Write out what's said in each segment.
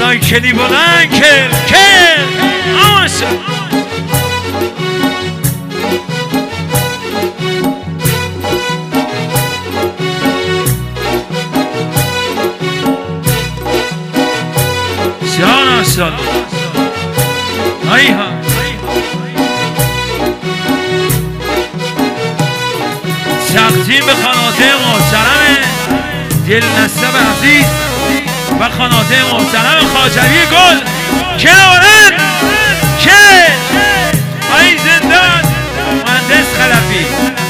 صدای کلی بلند کل آشا جان آشا ای ها تقدیم به خانواده محترم دلنصب عزیز و خانواده محترم خواجوی گل که آرد که ای زندان مهندس خلفی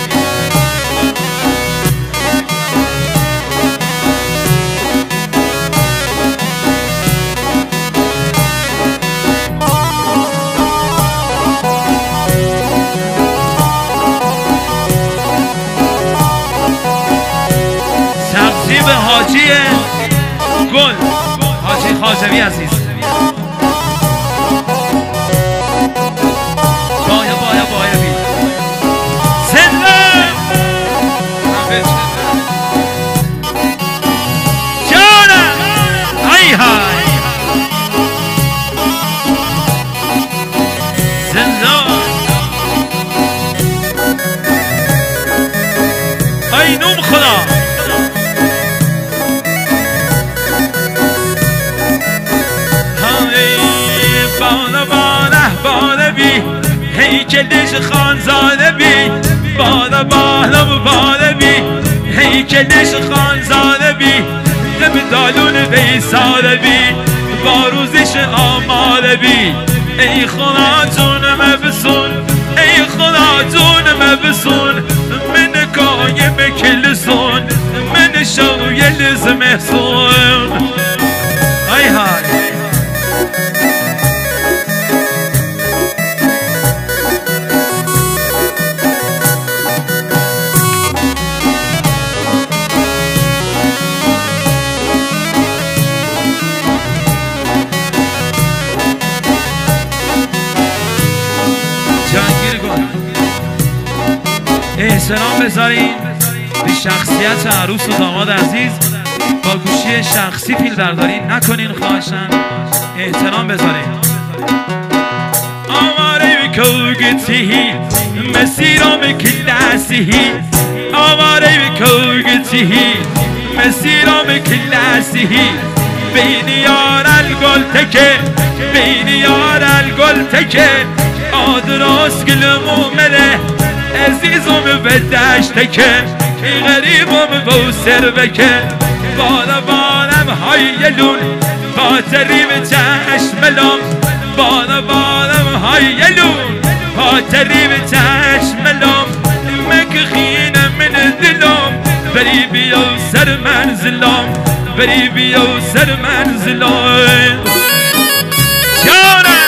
به حاجی گل حاجی خواجوی عزیز بایا بی زنده جانم ای های زنده ای نوم خدا هیکلش خانزاده بی بالا بالا بی هیکلش خانزاده بی دم دالون بیساده بی با روزش آماده بی ای خدا جون مبسون ای خدا جون مبسون من قایم کلسون من شویل زمحسون ای های احترام بذارین به شخصیت عروس و داماد عزیز با گوشی شخصی فیلم برداری نکنین خواهشن احترام بذارین آواره بکوگتی مسیرام کلاسی آواره بکوگتی مسیرام کلاسی بین یار الگل تکه بین یار الگل تکه آدراس گل مومنه عزیزم به دشت که غریبم به سر بکه بالا بالم هایلون خاطری به چشم لام بالا بالم هایلون خاطری به چشم لام مکخینه من دلم بری بیا سر منزلم بری بیا سر منزلم جانم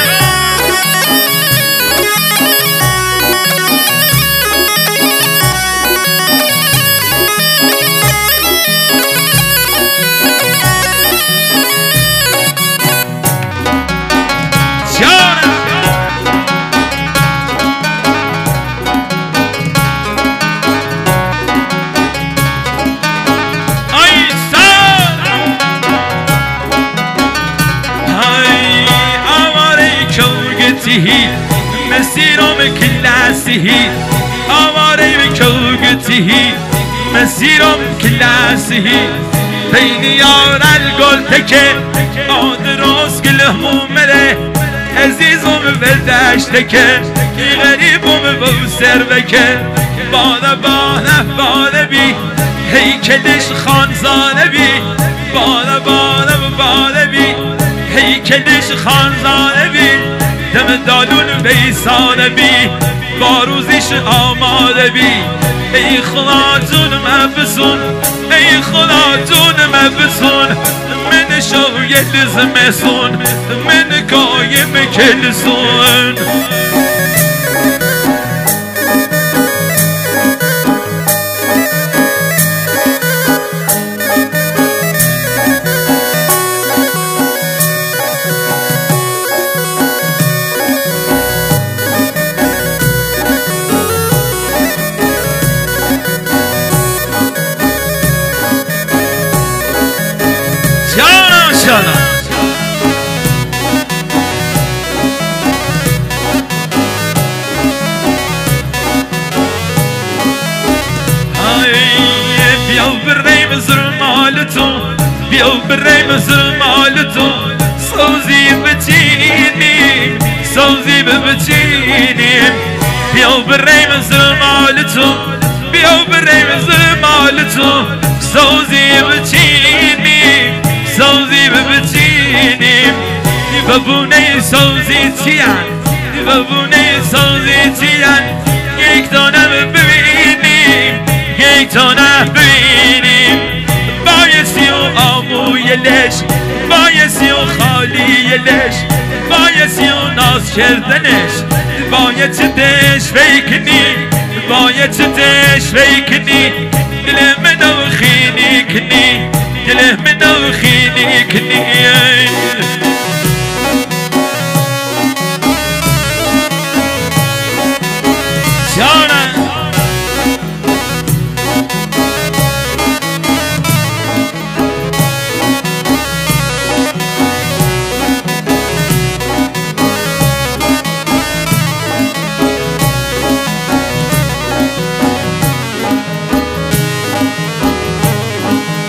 مسیرم کلاسی آواره بکوگتی مسیرم کلاسی بین یار الگل تکه آدراس گله مومره عزیزم به دشت که غریبم به سر بکه بالا بی هیکلش خانزاده بی بالا بی هیکلش خانزاده بی دم دالون بیسانه بی با روزش آماده بی ای خدا جون مبسون ای خدا جون مبسون من شویل زمحسون من قایم کلسون بیا بریم زرمال تو سازی بچینیم سازی بچینیم بیا بریم زرمال تو بیا بریم زرمال تو سازی بچینیم سازی بچینیم ببونه سازی چیان ببونه سازی چیان یک دانه ببینیم یک دانه ببینیم بایستی و آموی لش بایستی و خالی لش بایستی و ناز کردنش باید چه دش فیکنی باید چه دش فیکنی دل منو خینی کنی دل منو خینی کنی